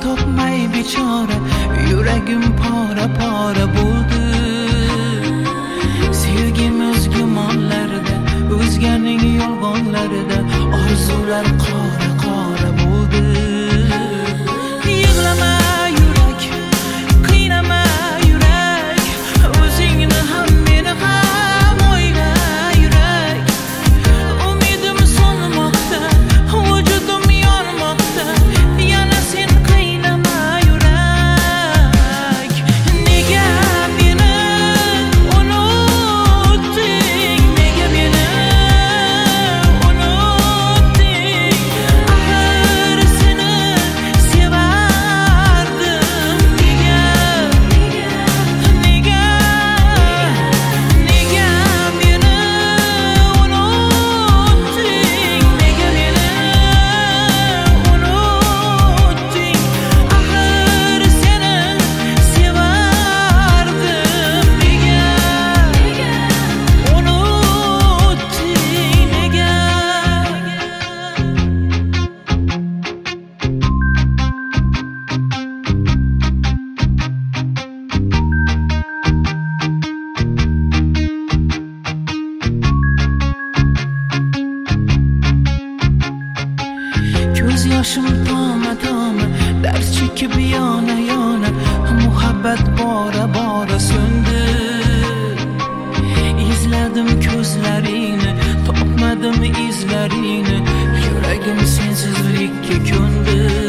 topmay bechora, yuragim pora pora bo'ldi. Sevgimiz gumonlarida, o'zganing yolg'onlarida, orzular qora qora bo'ldi. Yig'lama yurak, qiynama yurak, o'zingni ham meni ham o'yla yurak. Umidim so'nmoqda, vujudim yonmoqda, yana sen qiynama yurak. Nega meni unutding, nega meni unutding? Axir seni sevardim. Nega meni unutding, nega meni unutding? Axir seni sevardim. Nega unutding, nega? Ko'z yoshim toma toma, dard chekib yona yona, muhabbat bora bora so'ndi. Izladim ko'zlaringni, topmadim izlaringni, yuragim sensizlikka ko'ndi.